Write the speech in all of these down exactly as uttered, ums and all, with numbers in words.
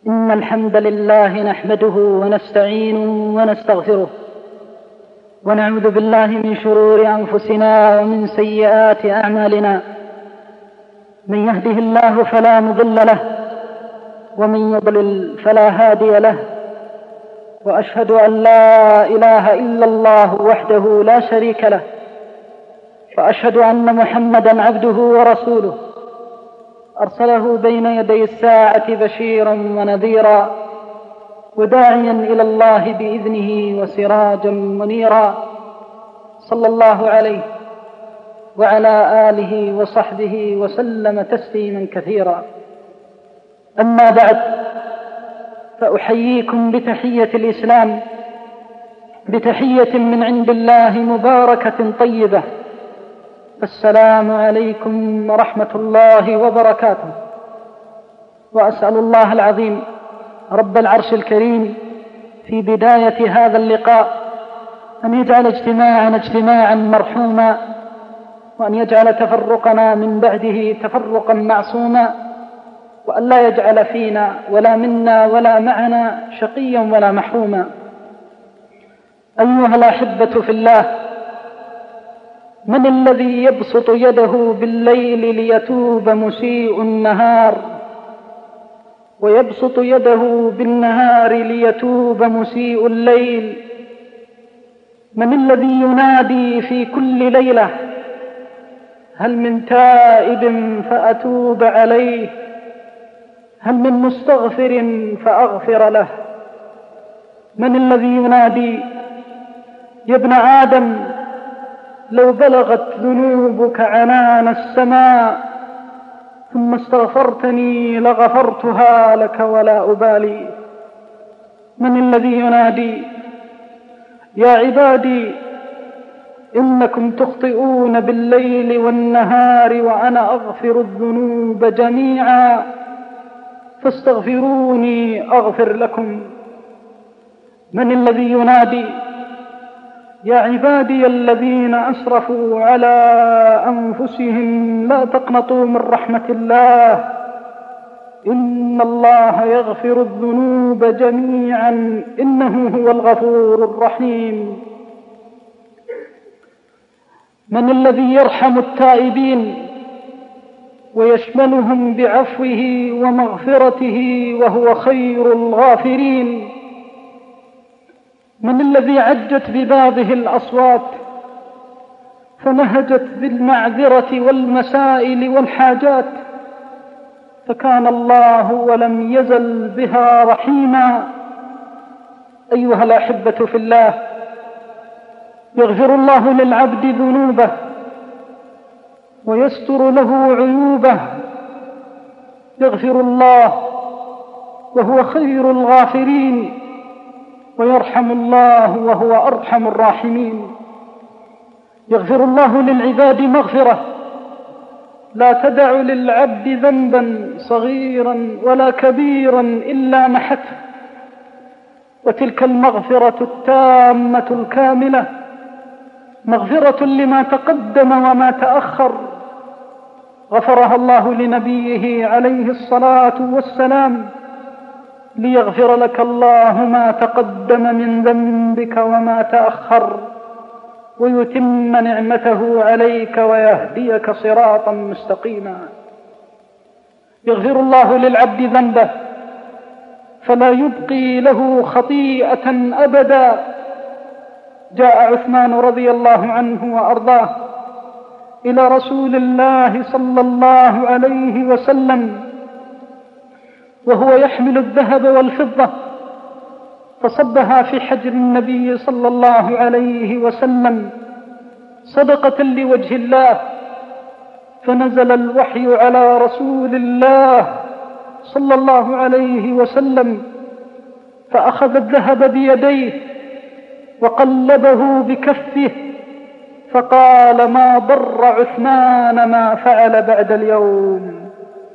إن الحمد لله نحمده ونستعينه ونستغفره ونعوذ بالله من شرور أنفسنا ومن سيئات أعمالنا. من يهده الله فلا مضل له ومن يضلل فلا هادي له، وأشهد أن لا إله إلا الله وحده لا شريك له، وأشهد أن محمدا عبده ورسوله أرسله بين يدي الساعة بشيرا ونذيرا وداعيا إلى الله بإذنه وسراجا منيرا، صلى الله عليه وعلى آله وصحبه وسلم تسليما كثيرا. أما بعد، فأحييكم بتحية الإسلام، بتحية من عند الله مباركة طيبة، السلام عليكم ورحمة الله وبركاته. وأسأل الله العظيم رب العرش الكريم في بداية هذا اللقاء أن يجعل اجتماعنا اجتماعا مرحوما، وأن يجعل تفرقنا من بعده تفرقا معصوما، وأن لا يجعل فينا ولا منا ولا معنا شقيا ولا محروما. أيها الأحبة في الله، من الذي يبسط يده بالليل ليتوب مسيء النهار، ويبسط يده بالنهار ليتوب مسيء الليل؟ من الذي ينادي في كل ليلة: هل من تائب فأتوب عليه، هل من مستغفر فأغفر له؟ من الذي ينادي: يا ابن آدم، لو بلغت ذنوبك عنان السماء ثم استغفرتني لغفرتها لك ولا أبالي؟ من الذي ينادي: يا عبادي، إنكم تخطئون بالليل والنهار وأنا أغفر الذنوب جميعا فاستغفروني أغفر لكم؟ من الذي ينادي: يا عبادي الذين أسرفوا على أنفسهم لا تقنطوا من رحمة الله، إن الله يغفر الذنوب جميعا إنه هو الغفور الرحيم؟ من الذي يرحم التائبين ويشملهم بعفوه ومغفرته وهو خير الغافرين؟ من الذي عجت ببابه الأصوات فنهجت بالمعذرة والمسائل والحاجات، فكان الله ولم يزل بها رحيما؟ أيها الأحبة في الله، يغفر الله للعبد ذنوبه ويستر له عيوبه. يغفر الله وهو خير الغافرين، ويرحم الله وهو أرحم الراحمين. يغفر الله للعباد مغفرة لا تدع للعبد ذنبا صغيرا ولا كبيرا إلا محته، وتلك المغفرة التامة الكاملة مغفرة لما تقدم وما تأخر، غفرها الله لنبيه عليه الصلاة والسلام: ليغفر لك الله ما تقدم من ذنبك وما تأخر، ويتم نعمته عليك ويهديك صراطا مستقيما. يغفر الله للعبد ذنبه فلا يبقي له خطيئة أبدا. جاء عثمان رضي الله عنه وأرضاه إلى رسول الله صلى الله عليه وسلم وهو يحمل الذهب والفضة، فصبها في حجر النبي صلى الله عليه وسلم صدقة لوجه الله، فنزل الوحي على رسول الله صلى الله عليه وسلم، فأخذ الذهب بيديه وقلبه بكفه فقال: ما ضر عثمان ما فعل بعد اليوم.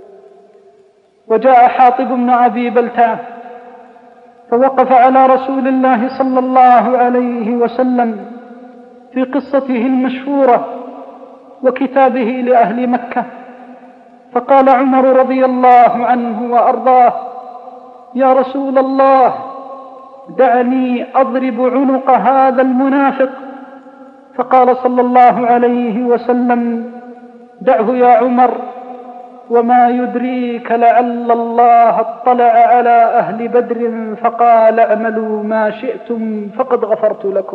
وجاء حاطب بن أبي بلتعة فوقف على رسول الله صلى الله عليه وسلم في قصته المشهورة وكتابه لأهل مكة، فقال عمر رضي الله عنه وأرضاه: يا رسول الله دعني أضرب عنق هذا المنافق. فقال صلى الله عليه وسلم دعه يا عمر، وما يدريك لعل الله اطلع على أهل بدر فقال اعملوا ما شئتم فقد غفرت لكم.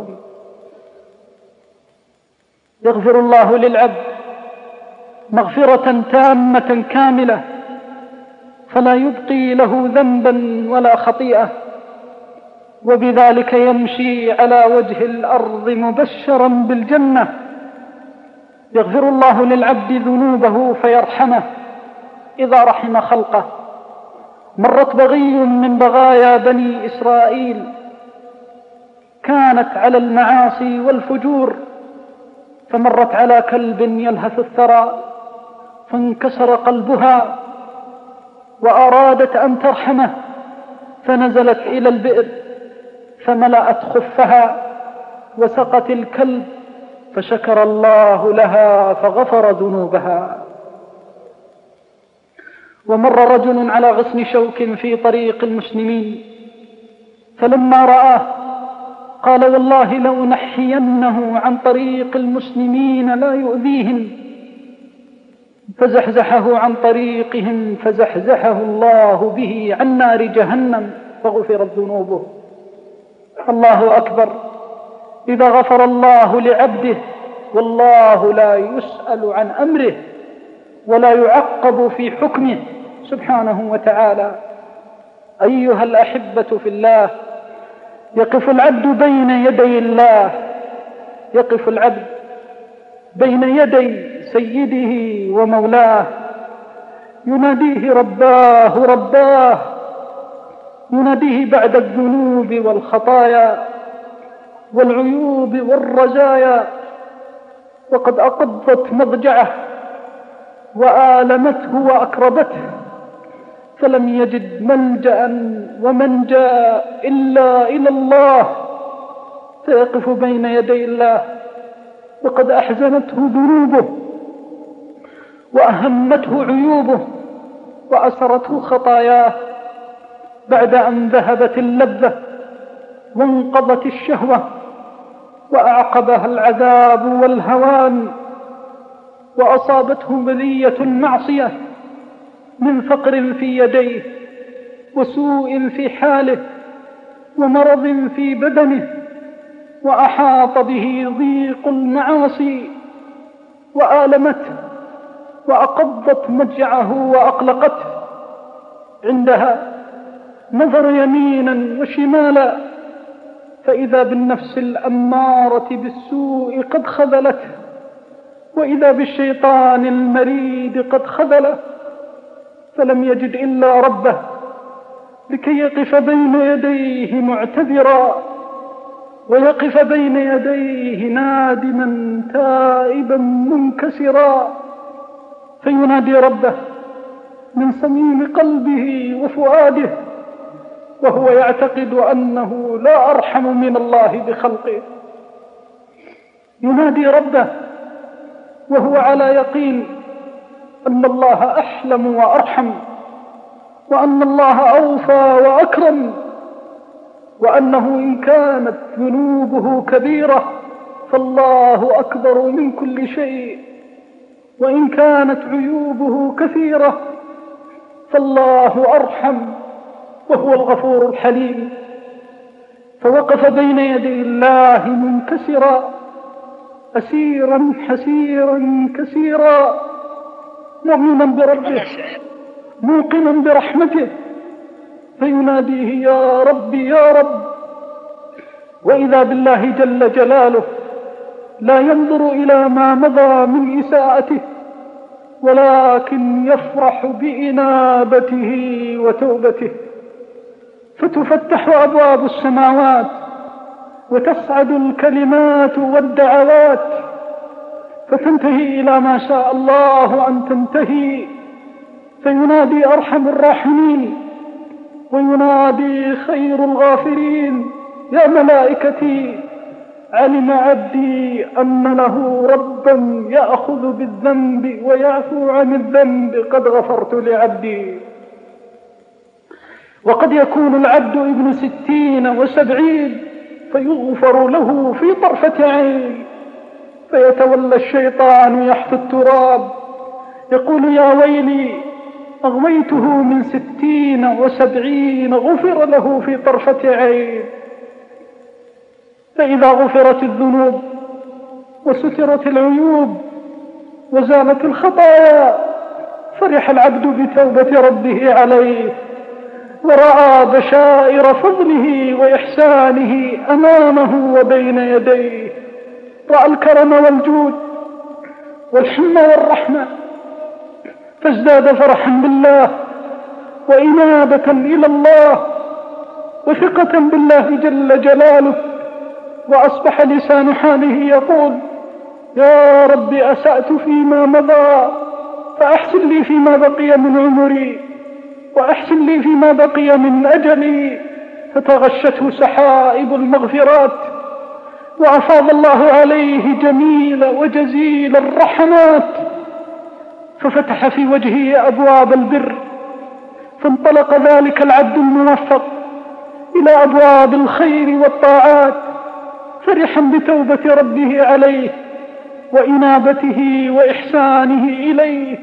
يغفر الله للعبد مغفرة تامة كاملة، فلا يبقي له ذنبا ولا خطيئة، وبذلك يمشي على وجه الأرض مبشرا بالجنة. يغفر الله للعبد ذنوبه فيرحمه إذا رحم خلقه. مرت بغي من بغايا بني إسرائيل كانت على المعاصي والفجور، فمرت على كلب يلهث الثرى فانكسر قلبها وأرادت أن ترحمه، فنزلت إلى البئر فملأت خفها وسقت الكلب، فشكر الله لها فغفر ذنوبها. ومر رجل على غصن شوك في طريق المسلمين، فلما رآه قال والله لأنحينه عن طريق المسلمين لا يؤذيهم، فزحزحه عن طريقهم فزحزحه الله به عن نار جهنم فغفرت ذنوبه. الله أكبر. إذا غفر الله لعبده والله لا يسأل عن أمره ولا يعقب في حكمه سبحانه وتعالى. أيها الأحبة في الله، يقف العبد بين يدي الله، يقف العبد بين يدي سيده ومولاه، يناديه رباه رباه، يناديه بعد الذنوب والخطايا والعيوب والرزايا، وقد أقضت مضجعه وآلمته وأكربته، فلم يجد ملجأ ومنجا إلا إلى الله، فيقف بين يدي الله وقد أحزنته ذنوبه وأهمته عيوبه وأسرته خطاياه، بعد أن ذهبت اللذة وانقضت الشهوة وأعقبها العذاب والهوان، وأصابته بلية المعصية من فقر في يديه وسوء في حاله ومرض في بدنه، وأحاط به ضيق المعاصي وآلمته وأقضت مضجعه وأقلقته. عندها نظر يمينا وشمالا فإذا بالنفس الأمارة بالسوء قد خذلته، وإذا بالشيطان المريد قد خذله، فلم يجد إلا ربه لكي يقف بين يديه معتذرا، ويقف بين يديه نادما تائبا منكسرا، فينادي ربه من صميم قلبه وفؤاده، وهو يعتقد أنه لا أرحم من الله بخلقه. ينادي ربه وهو على يقين أن الله أحلم وأرحم، وأن الله أوفى وأكرم، وأنه إن كانت ذنوبه كبيرة فالله أكبر من كل شيء، وإن كانت عيوبه كثيرة فالله أرحم وهو الغفور الحليم. فوقف بين يدي الله منكسرا أسيرا حسيرا كسيرا، مؤمنا بربه موقنا برحمته، فيناديه يا رب يا رب، وإذا بالله جل جلاله لا ينظر إلى ما مضى من إساءته، ولكن يفرح بإنابته وتوبته، فتفتح أبواب السماوات وتصعد الكلمات والدعوات، فتنتهي إلى ما شاء الله أن تنتهي، فينادي أرحم الراحمين وينادي خير الغافرين يا ملائكتي علم عبدي أن له ربا يأخذ بالذنب ويعفو عن الذنب قد غفرت لعبدي. وقد يكون العبد ابن ستين وسبعين فيغفر له في طرفة عين، فيتولى الشيطان يحث التراب يقول يا ويلي أغويته من ستين وسبعين غفر له في طرفة عين. فإذا غفرت الذنوب وسترت العيوب وزالت الخطايا فرح العبد بتوبة ربه عليه، ورأى بشائر فضله وإحسانه أمامه وبين يديه، رأى الكرم والجود والحلم والرحمة، فازداد فرحا بالله وإنابة إلى الله وثقة بالله جل جلاله، وأصبح لسان حاله يقول يا رب أسأت فيما مضى فأحسن لي فيما بقي من عمري وأحسن لي فيما بقي من أجلي، فتغشته سحائب المغفرات وأفاض الله عليه جميل وجزيل الرحمات، ففتح في وجهه أبواب البر، فانطلق ذلك العبد الموفق إلى أبواب الخير والطاعات فرحا بتوبة ربه عليه وإنابته وإحسانه إليه.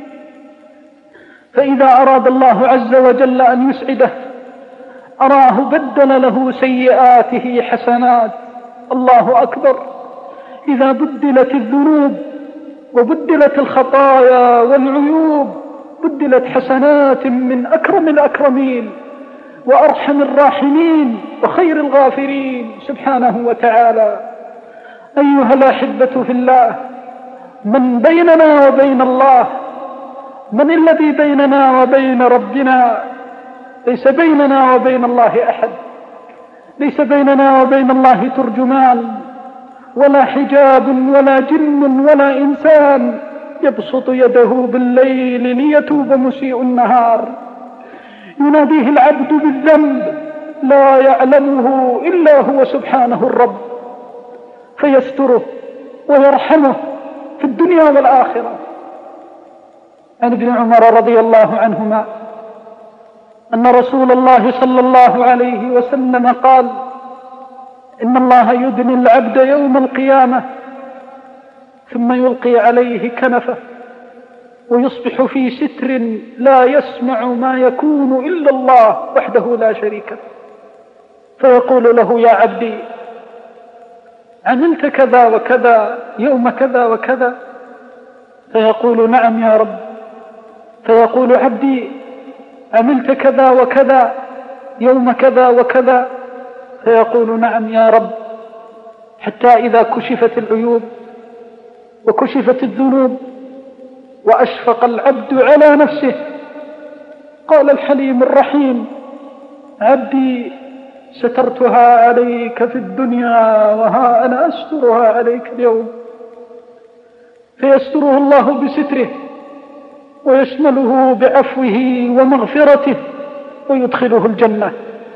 فإذا أراد الله عز وجل أن يسعده أراه بدل له سيئاته حسنات. الله أكبر. إذا بدلت الذنوب وبدلت الخطايا والعيوب بدلت حسنات من أكرم الأكرمين وأرحم الراحمين وخير الغافرين سبحانه وتعالى. أيها الأحبة في الله، من بيننا وبين الله؟ من الذي بيننا وبين ربنا؟ ليس بيننا وبين الله أحد، ليس بيننا وبين الله ترجمان ولا حجاب ولا جن ولا إنسان يبسط يده بالليل ليتوب مسيء النهار. يناديه العبد بالذنب لا يعلمه إلا هو سبحانه الرب، فيستره ويرحمه في الدنيا والآخرة. عن ابن عمر رضي الله عنهما أن رسول الله صلى الله عليه وسلم قال إن الله يدني العبد يوم القيامة ثم يلقي عليه كنفه ويصبح في ستر لا يسمع ما يكون إلا الله وحده لا شريك له، فيقول له يا عبدي عملت كذا وكذا يوم كذا وكذا؟ فيقول نعم يا رب. فيقول عبدي عملت كذا وكذا يوم كذا وكذا؟ فيقول نعم يا رب. حتى إذا كشفت العيوب وكشفت الذنوب وأشفق العبد على نفسه قال الحليم الرحيم عبدي سترتها عليك في الدنيا وها أنا أسترها عليك اليوم. فيستره الله بستره ويشمله بعفوه ومغفرته ويدخله الجنة.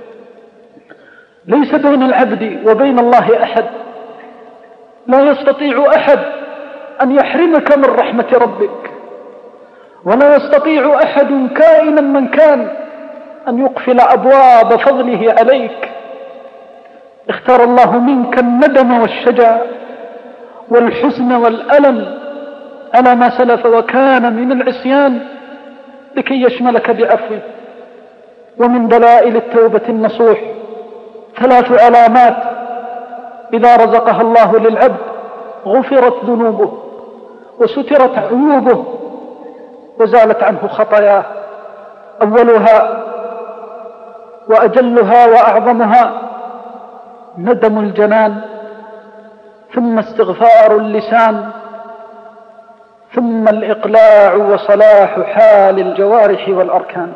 ليس بين العبد وبين الله أحد، لا يستطيع أحد أن يحرمك من رحمة ربك، ولا يستطيع أحد كائنا من كان أن يقفل أبواب فضله عليك. اختار الله منك الندم والشجا والحزن والألم على ما سلف وكان من العصيان لكي يشملك بعفوه. ومن دلائل التوبة النصوح ثلاث علامات إذا رزقها الله للعبد غفرت ذنوبه وسترت عيوبه وزالت عنه خطاياه. أولها وأجلها وأعظمها ندم الجنان، ثم استغفار اللسان، ثم الإقلاع وصلاح حال الجوارح والأركان.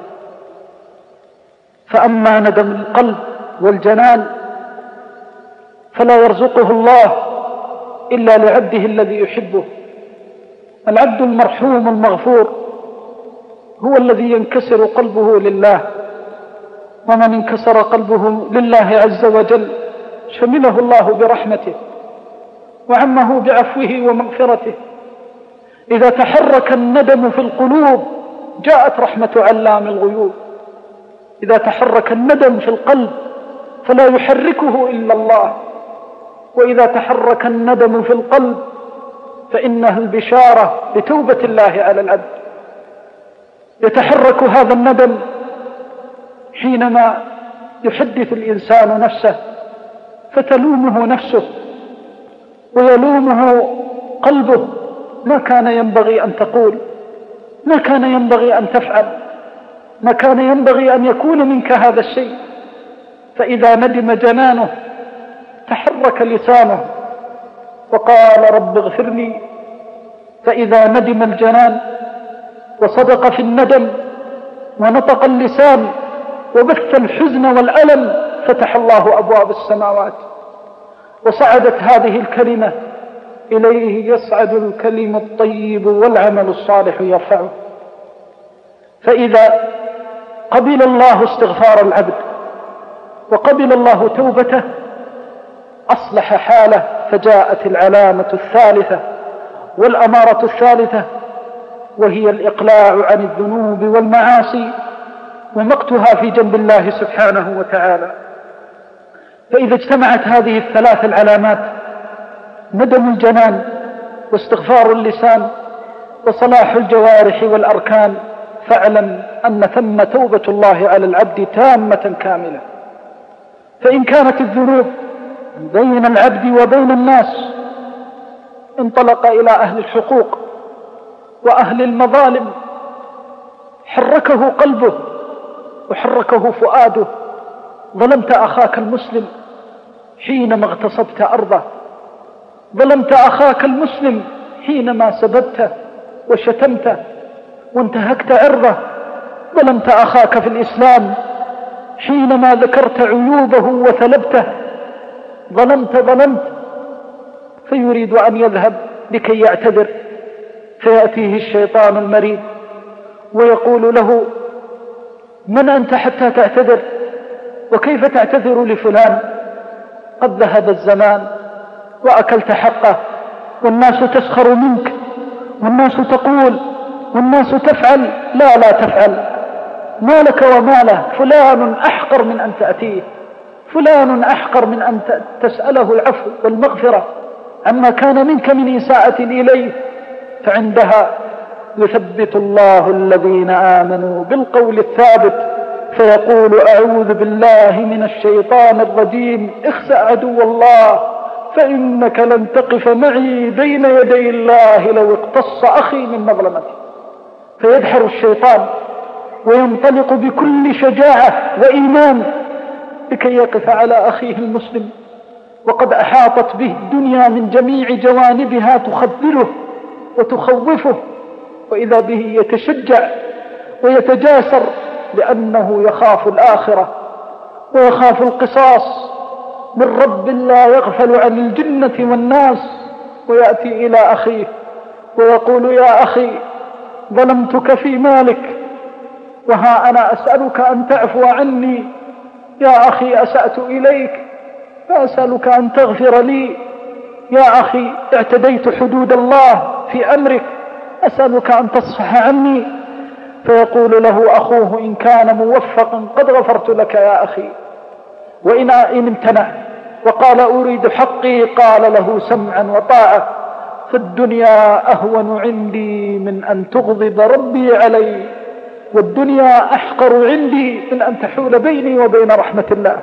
فأما ندم القلب والجنان فلا يرزقه الله إلا لعبده الذي يحبه. العبد المرحوم المغفور هو الذي ينكسر قلبه لله، ومن انكسر قلبه لله عز وجل شمله الله برحمته وعمه بعفوه ومغفرته. إذا تحرك الندم في القلوب جاءت رحمة علام الغيوب إذا تحرك الندم في القلب فلا يحركه إلا الله، وإذا تحرك الندم في القلب فإنها البشارة بتوبة الله على العبد. يتحرك هذا الندم حينما يحدث الإنسان نفسه فتلومه نفسه ويلومه قلبه: ما كان ينبغي أن تقول، ما كان ينبغي أن تفعل، ما كان ينبغي أن يكون منك هذا الشيء. فإذا ندم جنانه تحرك لسانه وقال: رب اغفر لي. فإذا ندم الجنان وصدق في الندم ونطق اللسان وبث الحزن والألم فتح الله أبواب السماوات وصعدت هذه الكلمة إليه يصعد الكلم الطيب والعمل الصالح يرفعه. فإذا قبل الله استغفار العبد وقبل الله توبته أصلح حاله، فجاءت العلامة الثالثة والأمارة الثالثة، وهي الإقلاع عن الذنوب والمعاصي ومقتها في جنب الله سبحانه وتعالى. فإذا اجتمعت هذه الثلاث العلامات: ندم الجنان واستغفار اللسان وصلاح الجوارح والأركان، فاعلم أن ثم توبة الله على العبد تامة كاملة. فإن كانت الذنوب بين العبد وبين الناس انطلق إلى أهل الحقوق وأهل المظالم حركه قلبه وحركه فؤاده: ظلمت أخاك المسلم حينما اغتصبت أرضه، ظلمت أخاك المسلم حينما سببته وشتمته وانتهكت عرضه، ظلمت أخاك في الإسلام حينما ذكرت عيوبه وثلبته، ظلمت ظلمت. فيريد أن يذهب لكي يعتذر، فيأتيه الشيطان المريد ويقول له: من أنت حتى تعتذر؟ وكيف تعتذر لفلان؟ قد ذهب الزمان وأكلت حقه، والناس تسخر منك، والناس تقول، والناس تفعل. لا لا تفعل، ما لك وما له، فلان أحقر من أن تأتيه، فلان أحقر من أن تسأله العفو والمغفرة عما كان منك من إساءة إليه. فعندها يثبت الله الذين آمنوا بالقول الثابت، فيقول: أعوذ بالله من الشيطان الرجيم، اخسأ عدو الله فإنك لن تقف معي بين يدي الله لو اقتص أخي من مظلمتي. فيدحر الشيطان وينطلق بكل شجاعة وإيمان لكي يقف على أخيه المسلم، وقد أحاطت به الدنيا من جميع جوانبها تخذله وتخوفه، وإذا به يتشجع ويتجاسر لأنه يخاف الآخرة ويخاف القصاص من رب لا يغفل عن الجنة والناس. ويأتي إلى أخيه ويقول: يا أخي، ظلمتك في مالك، وها أنا أسألك أن تعفو عني. يا أخي، أسأت إليك فأسألك أن تغفر لي. يا أخي، اعتديت حدود الله في أمرك، أسألك أن تصفح عني. فيقول له أخوه: إن كان موفقا قد غفرت لك يا أخي، وإن امتنع وقال أريد حقي قال له: سمعا وطاعة، فالدنيا أهون عندي من أن تغضب ربي علي، والدنيا أحقر عندي من أن تحول بيني وبين رحمة الله.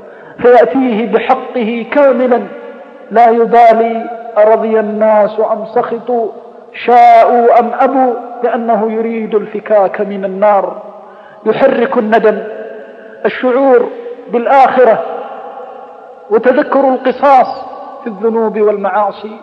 فيأتيه بحقه كاملا، لا يبالي أرضي الناس أم سخطوا، شاءوا أم أبوا، لأنه يريد الفكاك من النار. يحرك الندم الشعور بالآخرة وتذكر القصاص في الذنوب والمعاصي،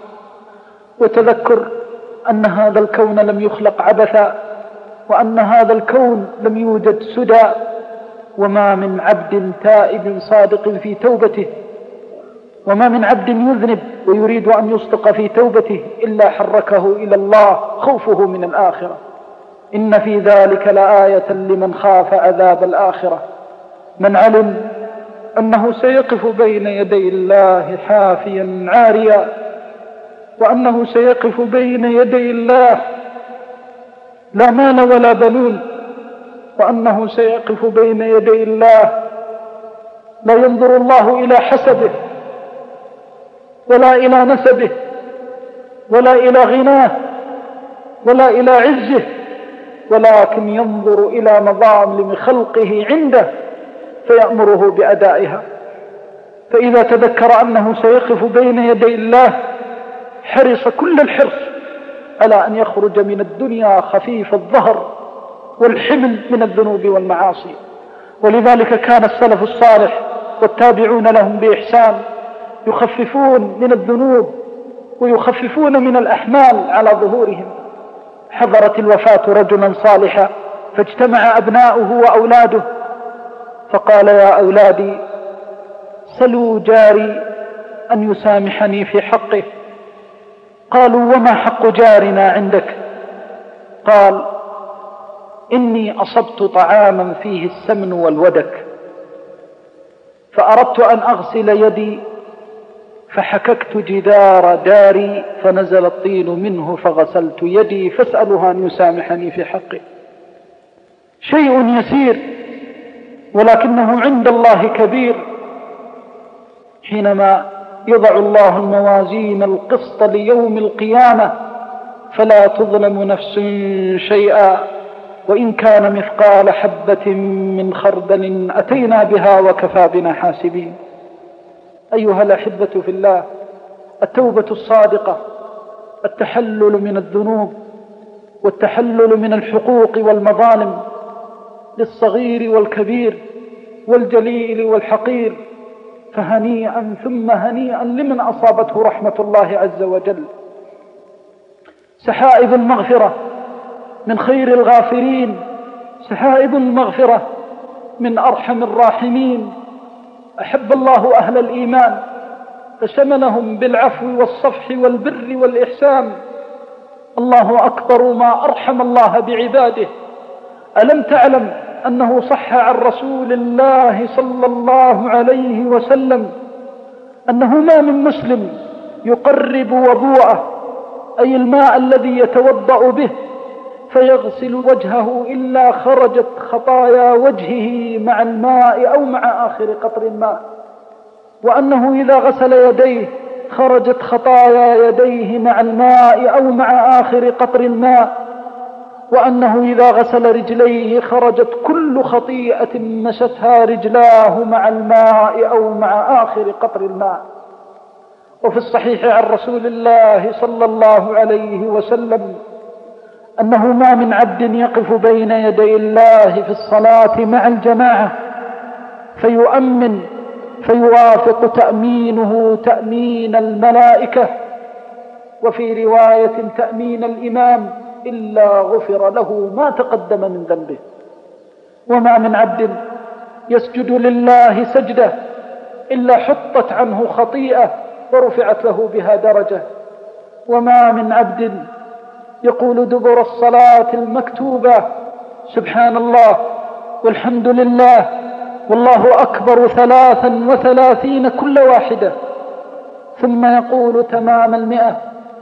وتذكر أن هذا الكون لم يخلق عبثا، وأن هذا الكون لم يوجد سدى، وما من عبد تائب صادق في توبته، وما من عبد يذنب ويريد أن يصدق في توبته إلا حركه إلى الله خوفه من الآخرة. إن في ذلك لآية لمن خاف عذاب الآخرة، من علم أنه سيقف بين يدي الله حافيا عاريا، وأنه سيقف بين يدي الله لا مال ولا بنون، وأنه سيقف بين يدي الله لا ينظر الله إلى حسبه ولا إلى نسبه ولا إلى غناه ولا إلى عزه، ولكن ينظر إلى مظالم خلقه عنده فيأمره بأدائها. فإذا تذكر أنه سيقف بين يدي الله حرص كل الحرص على أن يخرج من الدنيا خفيف الظهر والحمل من الذنوب والمعاصي. ولذلك كان السلف الصالح والتابعون لهم بإحسان يخففون من الذنوب ويخففون من الأحمال على ظهورهم. حضرت الوفاة رجلا صالحا فاجتمع أبناؤه وأولاده فقال: يا أولادي سلوا جاري أن يسامحني في حقه. قالوا: وما حق جارنا عندك؟ قال: إني أصبت طعاما فيه السمن والودك فأردت أن أغسل يدي فحككت جدار داري فنزل الطين منه فغسلت يدي فاسأله أن يسامحني في حقه. شيء يسير ولكنه عند الله كبير. حينما يضع الله الموازين القسط ليوم القيامة فلا تظلم نفس شيئا وإن كان مثقال حبة من خردل أتينا بها وكفى بنا حاسبين. أيها الأحبة في الله، التوبة الصادقة، التحلل من الذنوب والتحلل من الحقوق والمظالم للصغير والكبير والجليل والحقير، فهنيئا ثم هنيئا لمن أصابته رحمة الله عز وجل. سحائب المغفرة من خير الغافرين، سحائب المغفرة من أرحم الراحمين. أحب الله أهل الإيمان فشملهم بالعفو والصفح والبر والإحسان. الله أكبر ما أرحم الله بعباده. ألم تعلم أنه صح عن رسول الله صلى الله عليه وسلم أنه ما من مسلم يقرب وضوءه أي الماء الذي يتوضأ به فيغسل وجهه إلا خرجت خطايا وجهه مع الماء أو مع آخر قطر الماء، وأنه إذا غسل يديه خرجت خطايا يديه مع الماء أو مع آخر قطر الماء، وأنه إذا غسل رجليه خرجت كل خطيئة مشتها رجلاه مع الماء أو مع آخر قطر الماء. وفي الصحيح عن رسول الله صلى الله عليه وسلم أنه ما من عبد يقف بين يدي الله في الصلاة مع الجماعة فيؤمن فيوافق تأمينه تأمين الملائكة، وفي رواية تأمين الإمام، إلا غفر له ما تقدم من ذنبه. وما من عبد يسجد لله سجدة إلا حطت عنه خطيئة ورفعت له بها درجة. وما من عبد يقول دبر الصلاة المكتوبة سبحان الله والحمد لله والله أكبر ثلاثا وثلاثين كل واحدة، ثم يقول تمام المئة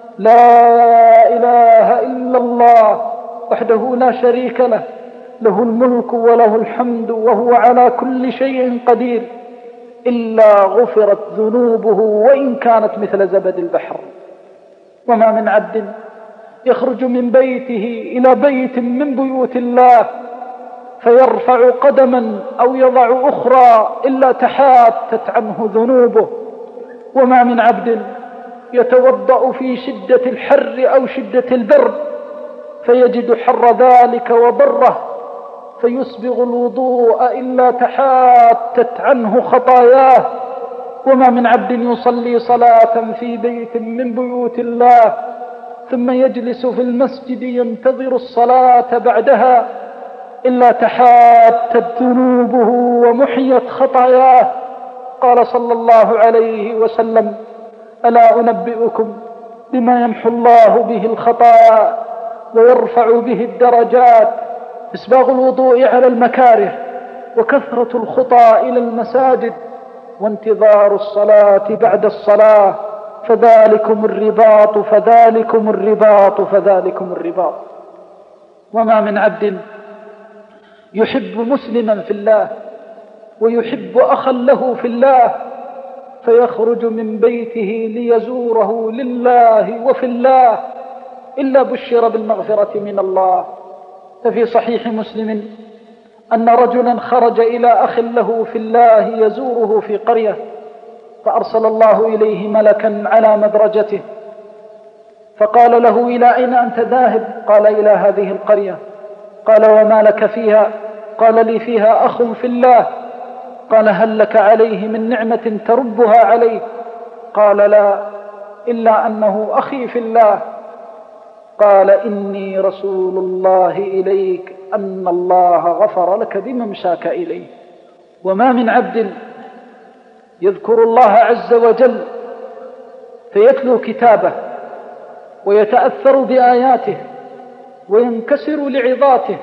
لا إله إلا الله وحده لا شريك له، له الملك وله الحمد وهو على كل شيء قدير، إلا غفرت ذنوبه وإن كانت مثل زبد البحر. وما من عبد يخرج من بيته إلى بيت من بيوت الله فيرفع قدما أو يضع أخرى إلا تحاتت عنه ذنوبه. وما من عبد يتوضأ في شدة الحر أو شدة البرد فيجد حر ذلك وضره فيسبغ الوضوء إلا تحاتت عنه خطاياه. وما من عبد يصلي صلاة في بيت من بيوت الله ثم يجلس في المسجد ينتظر الصلاة بعدها إلا تحاتت ذنوبه ومحيت خطاياه. قال صلى الله عليه وسلم ألا أنبئكم بما يمحو الله به الخطايا ويرفع به الدرجات؟ إسباغ الوضوء على المكاره وكثرة الخطى إلى المساجد وانتظار الصلاة بعد الصلاة، فذلكم الرباط فذلكم الرباط فذلكم الرباط. وما من عبد يحب مسلما في الله ويحب أخا له في الله، فيخرج من بيته ليزوره لله وفي الله، إلا بشر بالمغفرة من الله. ففي صحيح مسلم أن رجلا خرج إلى أخ له في الله يزوره في قرية، فأرسل الله إليه ملكا على مدرجته فقال له: إلى أين أنت ذاهب؟ قال: إلى هذه القرية. قال: وما لك فيها؟ قال: لي فيها أخ في الله. قال: هل لك عليه من نعمة تربها عليه؟ قال: لا، إلا أنه أخي في الله. قال: إني رسول الله إليك أن الله غفر لك بممشاك إليه. وما من عبد يذكر الله عز وجل فيتلو كتابه ويتأثر بآياته وينكسر لعظاته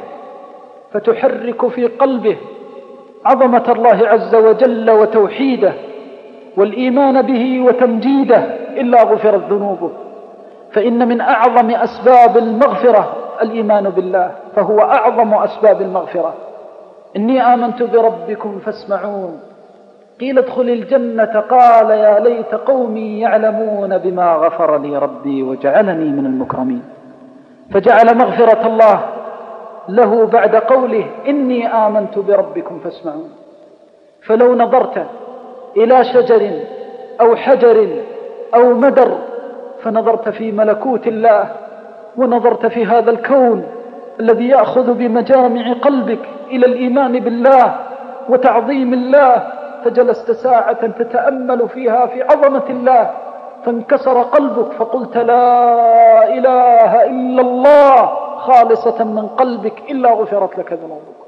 فتحرك في قلبه عظمة الله عز وجل وتوحيده والإيمان به وتمجيده إلا غفرت ذنوبه. فإن من أعظم أسباب المغفرة الإيمان بالله، فهو أعظم أسباب المغفرة. إني آمنت بربكم فاسمعون. قيل ادخل الجنة قال: يا ليت قومي يعلمون بما غفر لي ربي وجعلني من المكرمين. فجعل مغفرة الله له بعد قوله: إني آمنت بربكم فاسمعون. فلو نظرت إلى شجر أو حجر أو مدر فنظرت في ملكوت الله ونظرت في هذا الكون الذي يأخذ بمجامع قلبك إلى الإيمان بالله وتعظيم الله، فجلست ساعة تتأمل فيها في عظمة الله فانكسر قلبك فقلت: لا إله إلا الله خالصة من قلبك إلا غفرت لك ذنوبك.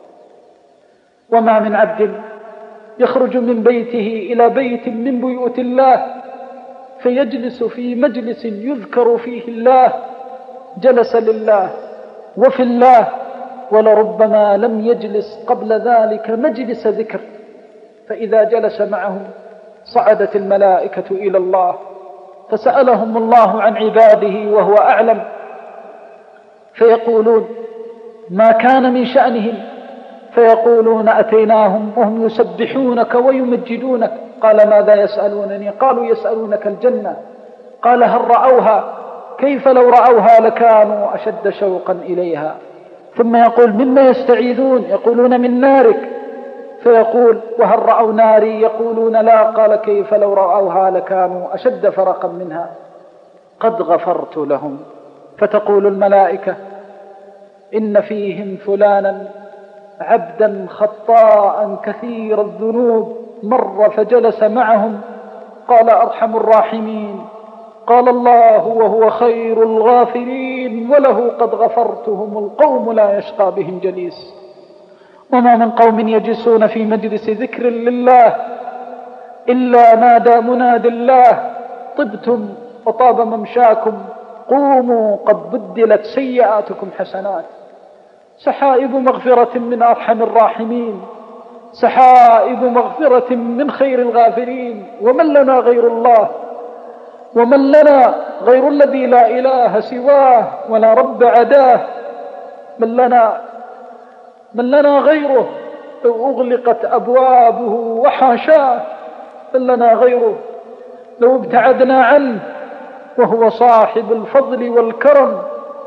وما من عبد يخرج من بيته إلى بيت من بيوت الله فيجلس في مجلس يذكر فيه الله جلس لله وفي الله، ولربما لم يجلس قبل ذلك مجلس ذكر، فإذا جلس معهم صعدت الملائكة إلى الله فسألهم الله عن عباده وهو أعلم، فيقولون: ما كان من شأنهم؟ فيقولون: أتيناهم وهم يسبحونك ويمجدونك. قال: ماذا يسألونني؟ قالوا: يسألونك الجنة. قال: هل رأوها؟ كيف لو رأوها لكانوا أشد شوقا إليها. ثم يقول: مما يستعيذون؟ يقولون: من نارك. فيقول: وهل رأوا ناري؟ يقولون: لا. قال: كيف لو رأوها لكانوا أشد فرقا منها. قد غفرت لهم. فتقول الملائكة: إن فيهم فلانا عبدا خطاء كثير الذنوب مر فجلس معهم. قال: أرحم الراحمين. قال الله: وهو خير الغافرين، وله قد غفرتهم القوم لا يشقى بهم جليس. وما من قوم يجلسون في مجلس ذكر لله إلا نادى مناد الله: طبتم وطاب ممشاكم، قوموا قد بدلت سيئاتكم حسنات. سحائب مغفرة من أرحم الراحمين، سحائب مغفرة من خير الغافرين. ومن لنا غير الله؟ ومن لنا غير الذي لا إله سواه ولا رب عداه؟ من لنا من لنا غيره لو أغلقت أبوابه وحاشاه؟ من لنا غيره لو ابتعدنا عنه وهو صاحب الفضل والكرم؟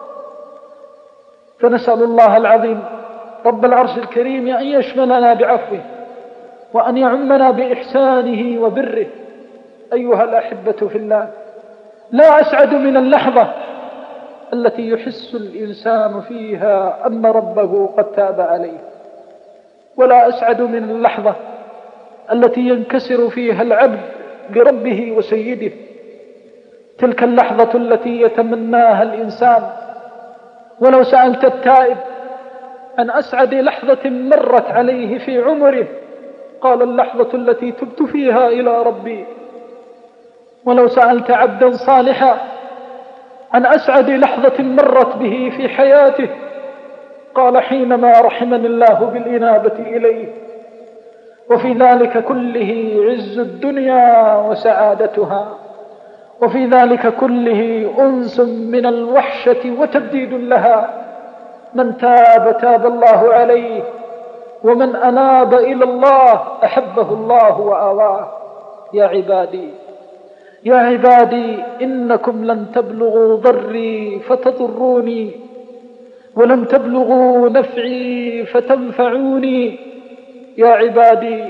فنسأل الله العظيم رب العرش الكريم أن يشملنا بعفوه وأن يعمنا بإحسانه وبره. أيها الأحبة في الله، لا أسعد من اللحظة التي يحس الإنسان فيها أن ربه قد تاب عليه، ولا أسعد من اللحظة التي ينكسر فيها العبد بربه وسيده. تلك اللحظة التي يتمناها الإنسان. ولو سألت التائب عن أسعد لحظة مرت عليه في عمره قال: اللحظة التي تبت فيها إلى ربي. ولو سألت عبدا صالحا عن أسعد لحظة مرت به في حياته قال: حينما رحمني الله بالإنابة إليه. وفي ذلك كله عز الدنيا وسعادتها، وفي ذلك كله أنس من الوحشة وتبديد لها. من تاب تاب الله عليه، ومن أناب إلى الله أحبه الله وآواه. يا عبادي يا عبادي إنكم لن تبلغوا ضري فتضروني، ولن تبلغوا نفعي فتنفعوني. يا عبادي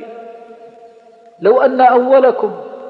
لو أن أولكم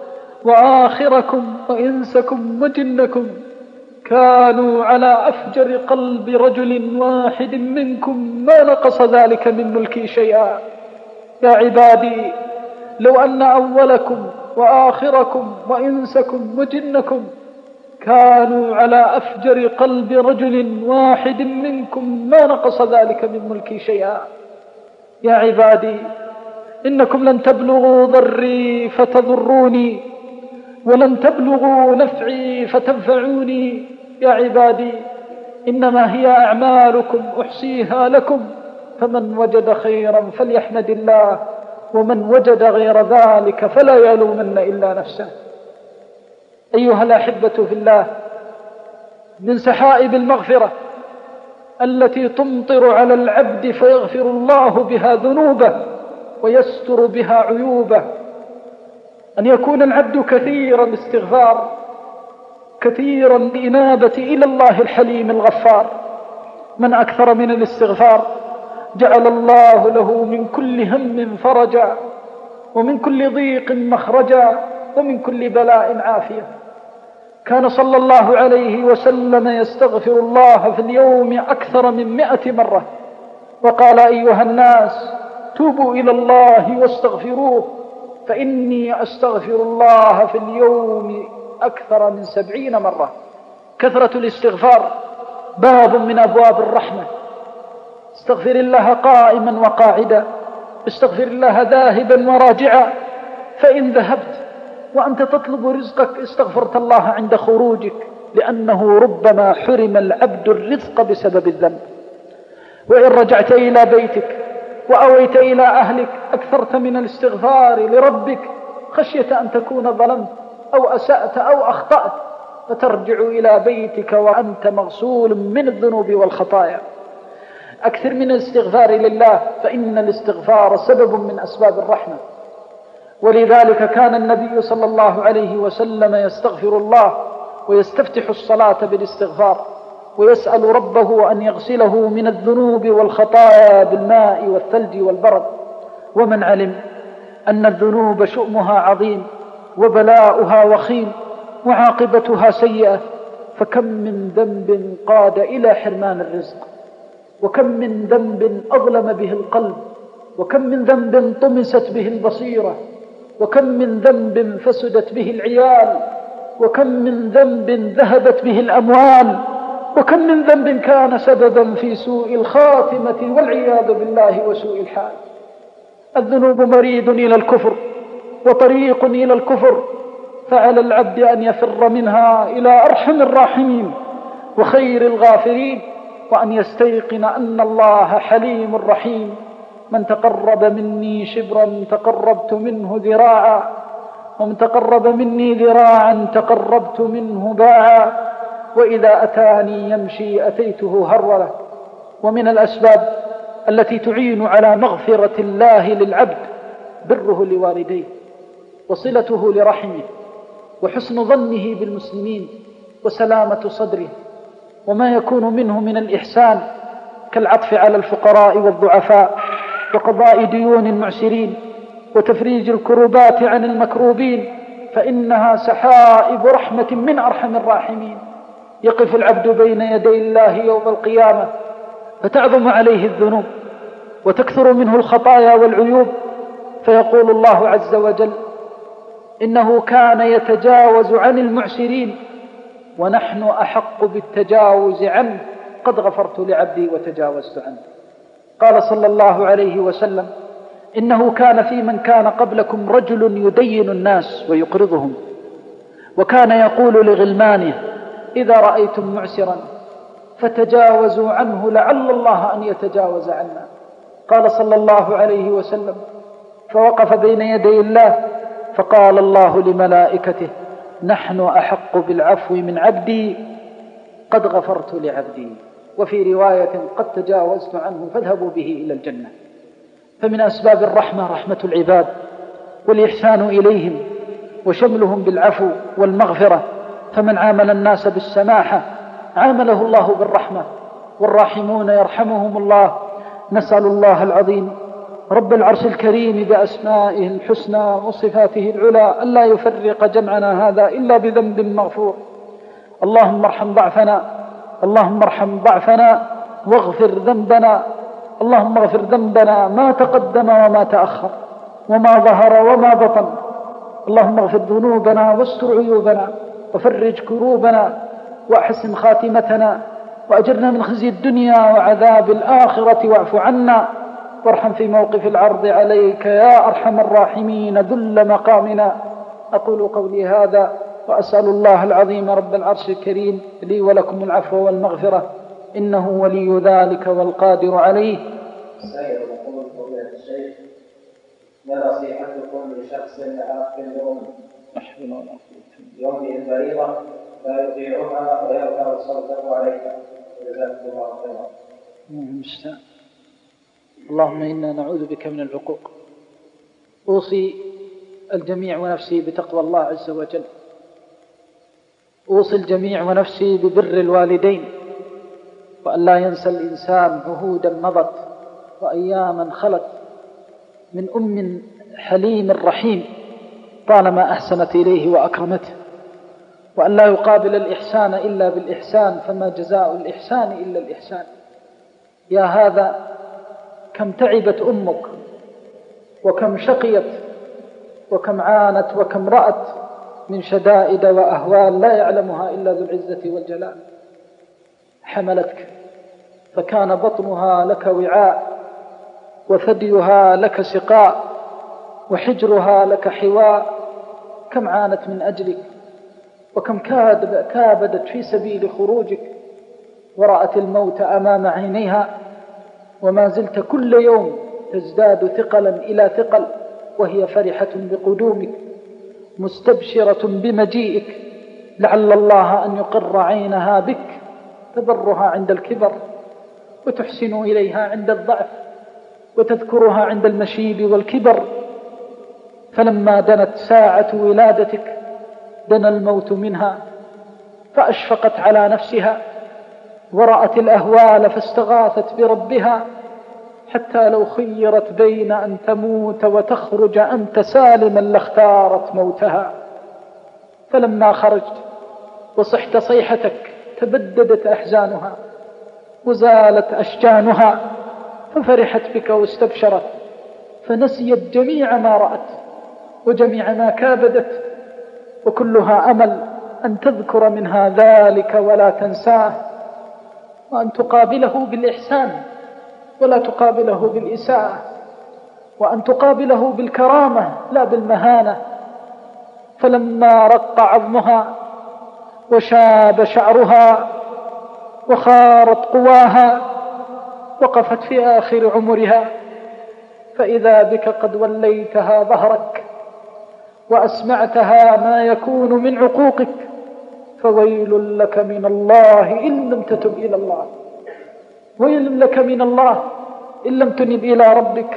وآخركم وإنسكم وجنكم كانوا على أفجر قلب رجل واحد منكم ما نقص ذلك من ملكي شيئا. يا عبادي لو أن أولكم وآخركم وإنسكم وجنكم كانوا على أفجر قلب رجل واحد منكم ما نقص ذلك من ملكي شيئا. يا عبادي إنكم لن تبلغوا ضري فتضروني، ولن تبلغوا نفعي فتنفعوني. يا عبادي إنما هي أعمالكم أحصيها لكم، فمن وجد خيرا فليحمد الله، ومن وجد غير ذلك فلا يلومن إلا نفسه. أيها الأحبة في الله، من سحائب المغفرة التي تمطر على العبد فيغفر الله بها ذنوبه ويستر بها عيوبه أن يكون العبد كثير الاستغفار، كثيرا الإنابة إلى الله الحليم الغفار. من أكثر من الاستغفار جعل الله له من كل هم فرجا، ومن كل ضيق مخرجا، ومن كل بلاء عافية. كان صلى الله عليه وسلم يستغفر الله في اليوم أكثر من مئة مرة، وقال: أيها الناس توبوا إلى الله واستغفروه، فإني أستغفر الله في اليوم أكثر من سبعين مرة. كثرة الاستغفار باب من أبواب الرحمة. استغفر الله قائما وقاعدا، استغفر الله ذاهبا وراجعا، فإن ذهبت وأنت تطلب رزقك استغفرت الله عند خروجك، لأنه ربما حرم العبد الرزق بسبب الذنب. وإن رجعت إلى بيتك وأويت إلى أهلك أكثرت من الاستغفار لربك، خشية أن تكون ظلمت أو أسأت أو أخطأت، فترجع إلى بيتك وأنت مغسول من الذنوب والخطايا. أكثر من الاستغفار لله، فإن الاستغفار سبب من أسباب الرحمة. ولذلك كان النبي صلى الله عليه وسلم يستغفر الله ويستفتح الصلاة بالاستغفار، ويسأل ربه أن يغسله من الذنوب والخطايا بالماء والثلج والبرد. ومن علم أن الذنوب شؤمها عظيم وبلاؤها وخيم وعاقبتها سيئة، فكم من ذنب قاد إلى حرمان الرزق، وكم من ذنب أظلم به القلب، وكم من ذنب طمست به البصيرة، وكم من ذنب فسدت به العيال، وكم من ذنب ذهبت به الأموال، وكم من ذنب كان سببا في سوء الخاتمة والعياذ بالله وسوء الحال. الذنوب مريد إلى الكفر وطريق إلى الكفر، فعلى العبد أن يفر منها إلى أرحم الراحمين وخير الغافرين، وأن يستيقن أن الله حليم رحيم. من تقرب مني شبرا تقربت منه ذراعا، ومن تقرب مني ذراعا تقربت منه باعا، وإذا أتاني يمشي أتيته هرولة. ومن الأسباب التي تعين على مغفرة الله للعبد بره لوالديه، وصلته لرحمه، وحسن ظنه بالمسلمين، وسلامة صدره، وما يكون منه من الإحسان كالعطف على الفقراء والضعفاء، وقضاء ديون المعسرين، وتفريج الكروبات عن المكروبين، فإنها سحائب رحمة من أرحم الراحمين. يقف العبد بين يدي الله يوم القيامة فتعظم عليه الذنوب وتكثر منه الخطايا والعيوب، فيقول الله عز وجل: إنه كان يتجاوز عن المعسرين ونحن أحق بالتجاوز عنه، قد غفرت لعبدي وتجاوزت عنه. قال صلى الله عليه وسلم: إنه كان في من كان قبلكم رجل يدين الناس ويقرضهم، وكان يقول لغلمانه: إذا رأيتم معسرا فتجاوزوا عنه لعل الله أن يتجاوز عنا. قال صلى الله عليه وسلم: فوقف بين يدي الله فقال الله لملائكته: نحن أحق بالعفو من عبدي، قد غفرت لعبدي. وفي رواية: قد تجاوزت عنه فاذهبوا به إلى الجنة. فمن أسباب الرحمة رحمة العباد والإحسان إليهم وشملهم بالعفو والمغفرة، فمن عامل الناس بالسماحة عامله الله بالرحمة، والراحمون يرحمهم الله. نسأل الله العظيم رب العرش الكريم بأسمائه الحسنى وصفاته العلى ألا يفرق جمعنا هذا إلا بذنب مغفور. اللهم ارحم ضعفنا، اللهم ارحم ضعفنا واغفر ذنبنا، اللهم اغفر ذنبنا ما تقدم وما تأخر وما ظهر وما بطن. اللهم اغفر ذنوبنا واستر عيوبنا وفرج كروبنا وأحسن خاتمتنا وأجرنا من خزي الدنيا وعذاب الآخرة، واعف عنا وارحم في موقف العرض عليك يا أرحم الراحمين ذل مقامنا. أقول قولي هذا وأسأل الله العظيم رب العرش الكريم لي ولكم العفو والمغفرة، إنه ولي ذلك والقادر عليه. السيد يقول فضيلة الشيخ: ما نصيحتكم لشخص عاق لأمه يومئ الفريضة لا يطيعها ويرفع صوته عليها؟ جزاكم الله خيرا. اللهم إنا نعوذ بك من العقوق. أوصي الجميع ونفسي بتقوى الله عز وجل، أوصي الجميع ونفسي ببر الوالدين، وأن لا ينسى الإنسان عهودا مضت وأياما خلت من أم حليم رحيم طالما أحسنت إليه وأكرمته، وأن لا يقابل الإحسان إلا بالإحسان، فما جزاء الإحسان إلا الإحسان. يا هذا كم تعبت أمك وكم شقيت وكم عانت وكم رأت من شدائد وأهوال لا يعلمها إلا ذو العزة والجلال. حملتك فكان بطنها لك وعاء، وثديها لك سقاء، وحجرها لك حواء. كم عانت من أجلك، وكم كابدت في سبيل خروجك، ورأت الموت أمام عينيها، وما زلت كل يوم تزداد ثقلا إلى ثقل، وهي فرحة بقدومك مستبشرة بمجيئك، لعل الله أن يقر عينها بك، تبرها عند الكبر وتحسن إليها عند الضعف وتذكرها عند المشيب والكبر. فلما دنت ساعة ولادتك دنا الموت منها، فأشفقت على نفسها ورأت الأهوال فاستغاثت بربها، حتى لو خيرت بين أن تموت وتخرج أنت سالما لاختارت موتها. فلما خرجت وصحت صيحتك تبددت أحزانها وزالت أشجانها، ففرحت بك واستبشرت، فنسيت جميع ما رأت وجميع ما كابدت، وكلها أمل أن تذكر منها ذلك ولا تنساه، وأن تقابله بالإحسان ولا تقابله بالإساءة، وأن تقابله بالكرامة لا بالمهانة. فلما رق عظمها وشاب شعرها وخارت قواها، وقفت في آخر عمرها، فإذا بك قد وليتها ظهرك وأسمعتها ما يكون من عقوقك، فويل لك من الله إن لم تتب إلى الله، ويل لك من الله إن لم تنب إلى ربك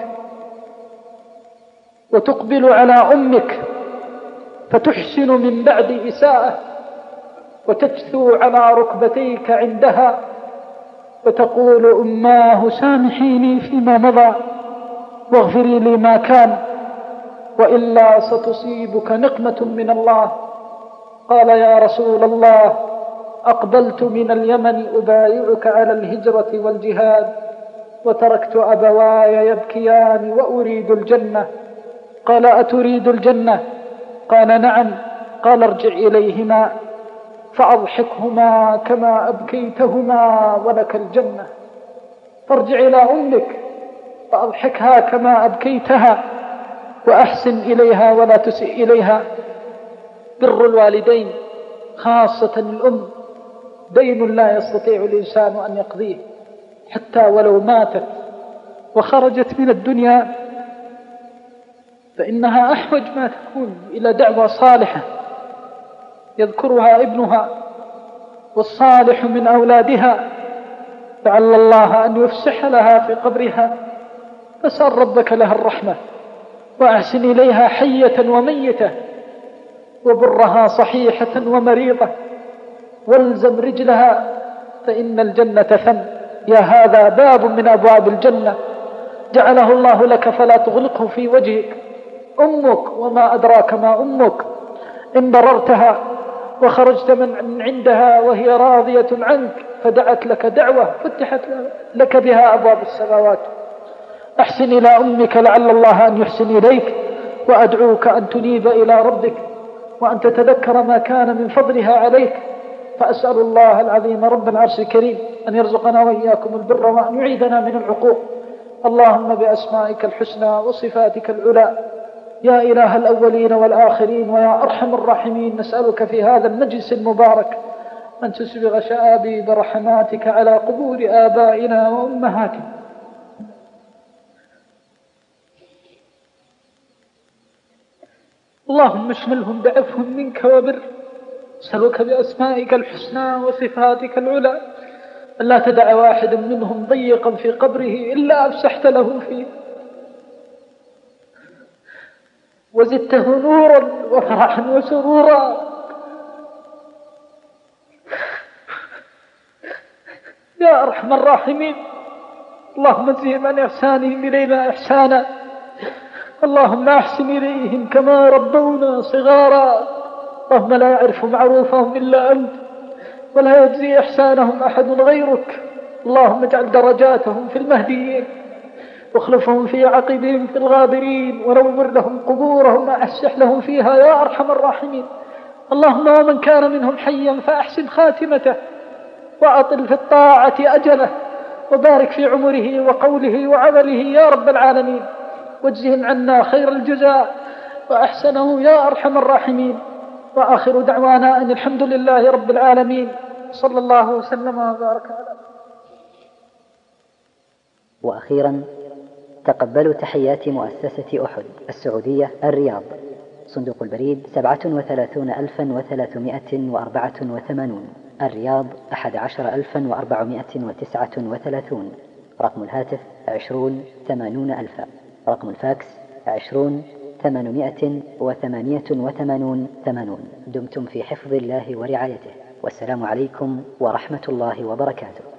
وتقبل على أمك فتحسن من بعد إساءة، وتجثو على ركبتيك عندها وتقول: أماه سامحيني فيما مضى واغفري لي ما كان، وإلا ستصيبك نقمة من الله. قال: يا رسول الله، أقبلت من اليمن أبايعك على الهجرة والجهاد، وتركت أبواي يبكيان وأريد الجنة. قال: أتريد الجنة؟ قال: نعم. قال: ارجع إليهما فأضحكهما كما أبكيتهما ولك الجنة. فارجع إلى أمك فأضحكها كما أبكيتها، وأحسن إليها ولا تسئ إليها. بر الوالدين خاصة الأم دين لا يستطيع الإنسان أن يقضيه، حتى ولو ماتت وخرجت من الدنيا فإنها أحوج ما تكون إلى دعوة صالحة يذكرها ابنها والصالح من أولادها، لعل الله أن يفسح لها في قبرها فاسأل ربك لها الرحمة وأحسن إليها حية وميتة، وبرها صحيحة ومريضة، والزم رجلها فإن الجنة ثم. يا هذا باب من أبواب الجنة جعله الله لك فلا تغلقه في وجهك. أمك وما أدراك ما أمك، إن بررتها وخرجت من عندها وهي راضية عنك فدعت لك دعوة فتحت لك بها أبواب السماوات. أحسن إلى أمك لعل الله أن يحسن إليك، وأدعوك أن تنيب إلى ربك وأن تتذكر ما كان من فضلها عليك. فأسأل الله العظيم رب العرش الكريم أن يرزقنا وإياكم البر وأن يعيدنا من العقوق. اللهم بأسمائك الحسنى وصفاتك العلى يا إله الأولين والآخرين ويا أرحم الراحمين، نسألك في هذا المجلس المبارك أن تسبغ شآبيب رحماتك على قبور آبائنا وأمهاتنا. اللهم اشملهم بعفو منك وبر. أسألك بأسمائك الحسنى وصفاتك العلى ألا تدع واحد منهم ضيقا في قبره إلا أفسحت له فيه وزدته نورا وفرحا وسرورا. يا أرحم الراحمين، اللهم زدهم عن إحسانهم إلينا إحسانا. اللهم أحسن إليهم كما ربونا صغارا. اللهم لا يعرف معروفهم إلا أنت ولا يجزي إحسانهم أحد غيرك. اللهم اجعل درجاتهم في المهديين واخلفهم في عقبهم في الغابرين، ونور لهم قبورهم وأفسح لهم فيها يا أرحم الراحمين. اللهم ومن كان منهم حيا فأحسن خاتمته وأطل في الطاعة أجله، وبارك في عمره وقوله وعمله يا رب العالمين، واجزهم عنا خير الجزاء وأحسنه يا أرحم الراحمين. وآخر دعوانا أن الحمد لله رب العالمين، صلى الله وسلم وبارك على. وأخيرا تقبلوا تحيات مؤسسة أحد السعودية الرياض، صندوق البريد سبعة وثلاثون ألفا وثلاثمائة وأربعة وثمانون، الرياض أحد عشر ألفا وأربعمائة وتسعة وثلاثون، رقم الهاتف عشرون ثمانون ألفا، رقم الفاكس عشرون ثمانمائة وثمانية وثمانون ثمانون. دمتم في حفظ الله ورعايته، والسلام عليكم ورحمة الله وبركاته.